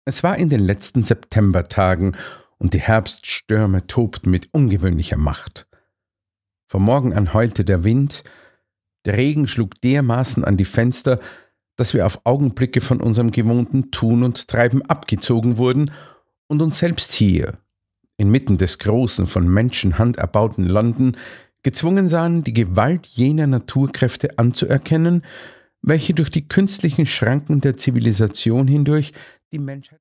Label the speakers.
Speaker 1: Es war in den letzten Septembertagen und die Herbststürme tobten mit ungewöhnlicher Macht. Vom Morgen an heulte der Wind, der Regen schlug dermaßen an die Fenster, dass wir auf Augenblicke von unserem gewohnten Tun und Treiben abgezogen wurden und uns selbst hier, inmitten des großen, von Menschenhand erbauten London, gezwungen sahen, die Gewalt jener Naturkräfte anzuerkennen, welche durch die künstlichen Schranken der Zivilisation hindurch die Menschheit